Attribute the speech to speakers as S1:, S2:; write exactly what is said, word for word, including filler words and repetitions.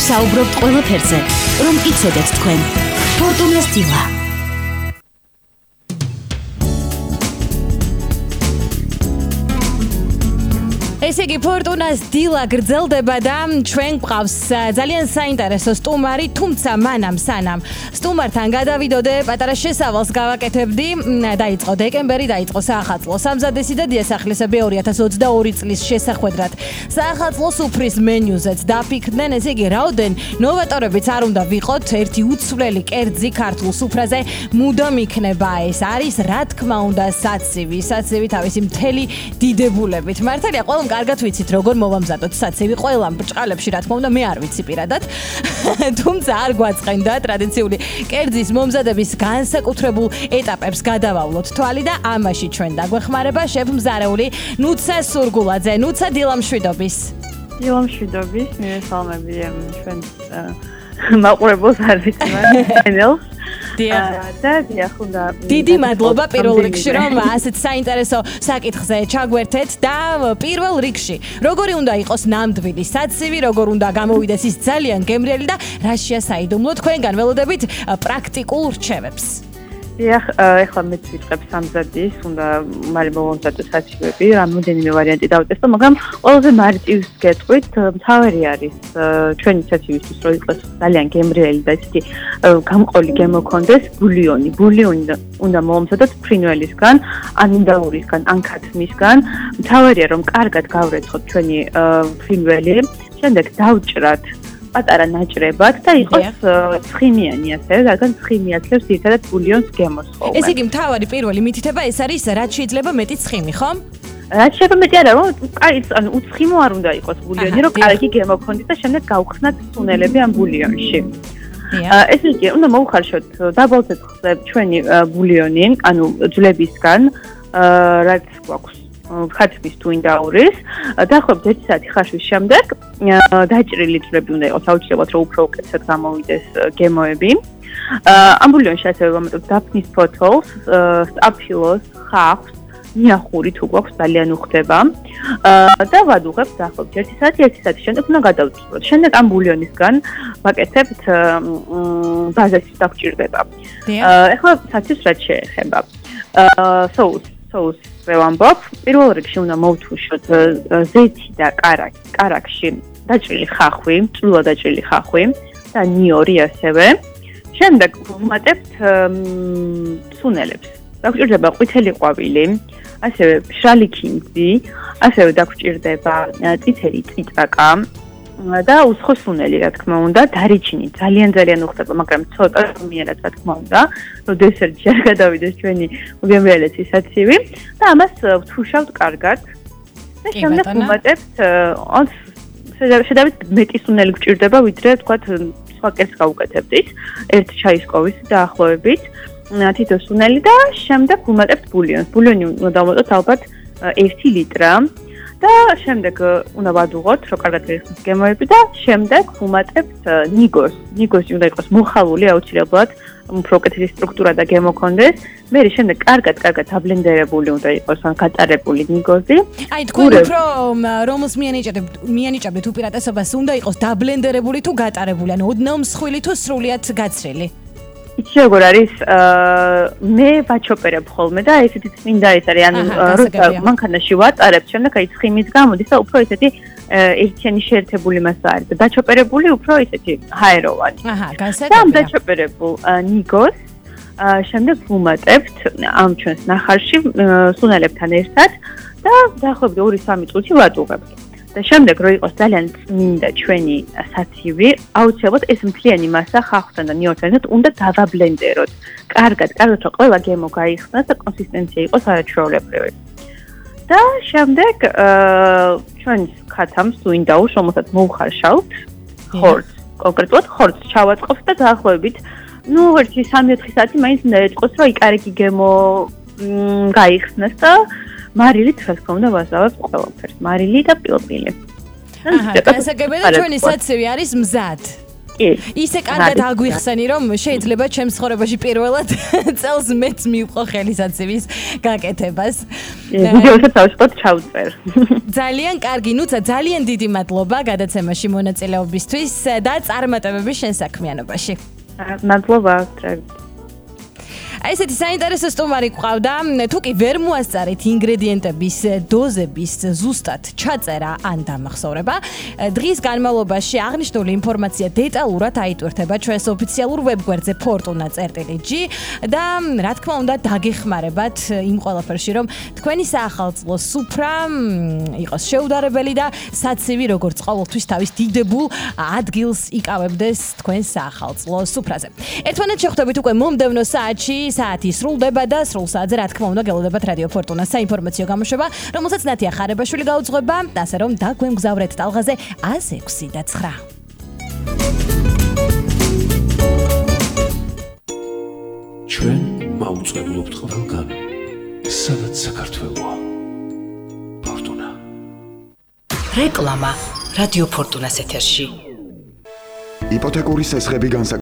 S1: ვისაუბრობთ ყველაფერზე, რომ იცოდეთ თქვენ. Fortuna Stila. ესე იგი Fortuna Stila გრძელდება და ჩვენ გვყავს ძალიან საინტერესო სტუმარი, თუმცა მანამ სანამ სტუმართან გადავიდოდე, პატარა შესავალს გავაკეთებდი. დაიწყო დეკემბერი, დაიწყო საახალწლო სამზადისი და დიასახლისები ორი ათას ოცდაორი წლის შესახვედრად. საახალწლო სუფრის მენიუზეც დაფიქრდნენ, ესე იგი რაოდენ ნოვატორებიც არ უნდა ვიყოთ, ერთი უცვლელი კერძი ქართულ სუფრაზე მუდამ იქნება ეს. არის რა თქმა უნდა საცივი, საცივი თავისი მთელი დიდებულებით. მართალია ყველამ კარგად ვიცით როგორ მოვამზადოთ საცივი, ყველამ ბრჭყალებში რა თქმა უნდა მე არ ვიცი პირადად. თუმცა არ გვაწყენდა ტრადიციული კერძის მომზადების განსაკუთრებულ ეტაპებს გადავავლოთ თვალი და ამაში ჩვენ დაგვეხმარება შეფ მზარეული ნუცა სურგულაძე. ნუცა დილამშვიდობის.
S2: დილამშვიდობის, მივესალმები ჩვენ მაყურებელს არ ვიცი პანელს. და დიახუნდა.
S1: დიდი მადლობა პირველ რიგში რომ ასეთ საინტერესო საკითხზე ჩაგვერთეთ და პირველ რიგში როგორი უნდა იყოს ნამდვილი საცივი, როგორ უნდა გამოვიდეს ის ძალიან გემრიელი და რაშია საიდუმლო, თქვენგან ველოდებით პრაქტიკულ რჩევებს.
S2: დიახ, ეხლა მეც ვიწყებ სამზადის, უნდა მალე მოვამზადო საცივები, რამოდენიმე ვარიანტი დავტესტო, მაგრამ ყველაზე მარტივს გეტყვით, მთავარი არის ჩვენი საცივისთვის, რომ იყოს ძალიან გემრიელი და ისეთი გამყოლი გემოქონდეს ბულიონი. ბულიონი უნდა მოვამზადოთ ფრინველისგან, ან ინდაურისგან, ან ქათმისგან. მთავარია რომ კარგად გავრეცხოთ ჩვენი ფრინველი, შემდეგ დავჭრათ პატარა ნაჭრებად და იყოს ცხიმიანი ასევე, რადგან ცხიმი აძლევს ერთადად ბულიონს გემოსხოვნას.
S1: ესე იგი მთავარი პირველი მითითება ეს არის რაც შეიძლება მეტი ცხიმი, ხო?
S2: რაც შეიძლება მეტი არა, რომ ანუ უცხიმო არ უნდა იყოს ბულიონი, რომ კარგი გემოქონდეს და შემდეგ გავხსნათ სუნელები ამ ბულიონში. ესე იგი, უნდა მოვხარშოთ დაბალ ცეცხლზე ჩვენი ბულიონი, ანუ ძვლებისგან, რაც გვაქვს ხათმის თუ ინდაურის, დაახლოებით ერთი საათი ხარშვის შემდეგ დაჭრილი ძვლები უნდა იყოს აუცილებლად, რომ უფრო უკეთესად გამოვიდეს გემოები. ამ ბულიონში ასევე ვამატებთ დაფნის ფოთოლს, სტაფილოს, ხახვს, მიახური თუ გვაქვს ძალიან უხდება და ვადუღებთ დაახლოებით ერთი საათი, ერთი საათის შემდეგ უნდა გადავწყვეტ. შემდეგ ამ ბულიონისგან ვაკეთებთ ბაზისის დაგვჭირდება. ეხლა საცივს რაც შეეხება. соус соус ვამბობ, პირველ რიგში უნდა მოვთუშოთ ზეთი და კარაკი, კარაკში დაჭრილი ხახვი, წვრილად დაჭრილი ხახვი და ნიორი ასევე. შემდეგ ვუმატებთ სუნელებს. დაგვჭირდება ყვითელი ყვავილი, ასევე მშრალი ქინძი, ასევე დაგვჭირდება წითელი წიწაკა და უცხო სუნელი, რა თქმა უნდა, დარიჩინი ძალიან ძალიან უხდება, მაგრამ ცოტა მიერად, რა თქმა უნდა, რომ დესერტში არ გადავიდეს ჩვენი გემრიელეთი საცივი და ამას ვთუშავთ კარგად და შემდეგ ვუმატებთ შედავით მეტი სუნელი გვჭირდება, ვიდრე თქვათ სხვა კერძს გავუკეთებდით, ერთი ჩაისკოვის დაახლოებით, თითო სუნელი და შემდეგ ვუმატებთ ბულიონს. ბულიონი უნდა დავუმატოთ ალბათ ერთი ლიტრა. და შემდეგ უნდა ვადუღოთ, რომ კარგად გაიხსნას გემოები და შემდეგ ვუმატებთ ნიგოს. ნიგოსი უნდა იყოს მოხალული აუცილებლად, უფრო უკეთესი სტრუქტურა და გემოქონდეს. მე შემდეგ კარგად, კარგად დაბლენდერებული უნდა იყოს, ან გატარებული ნიგოზი.
S1: აი, თქვენ უფრო რომელს მიანიჭებთ, მიანიჭებთ უპირატესობას უნდა იყოს დაბლენდერებული თუ გატარებული, ანუ ოდნავ მსხვილი თუ სრულიად გაცრილი.
S2: იცი როგორ არის, მე ვაჩოპერებ ხოლმე და ესეთი წმინდა ეს არის, ანუ როცა მანქანაში ვატარებ, შემდეგ აი ცხიმის გამოდის და უფრო ესეთი ერთიანი შეერთებული მასა არის და დაჩოპერებული უფრო ესეთი ჰაეროვანი.
S1: აჰა, განსაკუთრებით.
S2: და ამ დაჩოპერებულ ნიგოს შემდეგ ვუმატებთ ამ ჩვენს ნახარში სუნელებთან ერთად და დაახლოებით ორი სამი წუთი ვადუღებთ. და შემდეგ რო იყოს ძალიან წმინდა ჩვენი საცივი, აუცილებლად ეს მთლიანი მასა ხახვთან და ნიორთან ერთად უნდა დავაბლენდეროთ. კარგად, კარგად რომ ყველა გემო გაიხსნას და კონსისტენცია იყოს არაჩვეულებრივი. და შემდეგ ჩვენს ქათამს თუ ინდაურს, რომელსაც მოვხარშავთ, ხორცს, კონკრეტულად ხორცს ჩავაწყობთ და დაახლოებით, ну, ერთი სამი ოთხი საათი მაინც უნდა ეწყოს, რომ იკარგი გემო გაიხსნას და მარილით რა თქმა უნდა ვაზავებთ ყველაფერს. მარილი და პილპილი.
S1: აჰა, განსაკუთრებით ჩვენი საცივი არის მზად. ისე კარგად აგვიხსენი, რომ შეიძლება ჩემს ცხოვრებაში პირველად წელს მეც მივყო ხელისაცემის გაკეთებას.
S2: ვიდეოსაც ავშფოთ ჩავწერ.
S1: ძალიან კარგი, ნუცა, ძალიან დიდი მადლობა გადაცემაში მონაწილეობისთვის და წარმატებების შენსაქმიანობაში.
S2: მადლობა.
S1: აი ესეთი საინტერესო სტუმარი გვყავდა. თუ კი ვერ მოასწარით ინგრედიენტების დოზების ზუსტად ჩაწერა ან დამახსოვრება, დღის განმავლობაში აღნიშნული ინფორმაცია დეტალურად აიტვირთება ჩვენს ოფიციალურ ვებგვერდზე fortuna წერტილი ჯი და რა თქმა უნდა დაგეხმარებათ იმ ყველაფერში, რომ თქვენი საახალწლო სუფრა იყოს შეუდარებელი და საცივი როგორც ყოველთვის თავის დიდებულ ადგილს იკავებდეს თქვენ საახალწლო სუფრაზე. ერთმანეთს შეხვდებით უკვე მომდევნო საათში საათი სრულდება და სრულ საათზე რა თქმა უნდა გელოდებათ რადიო ფორტუნა საინფორმაციო გამოშვება, რომელსაც ნათია ხარებაშვილი გაუძღვება, ასე რომ დაგვემგზავრეთ ტალღაზე ას ექვსი და ცხრა.
S3: ჩვენ მაუწყებლობთ ყველგან, სადაც საქართველოა. ფორტუნა.
S4: რეკლამა რადიო ფორტუნას ეთერში.
S5: იპოთეკური სესხები განსაკუთრებით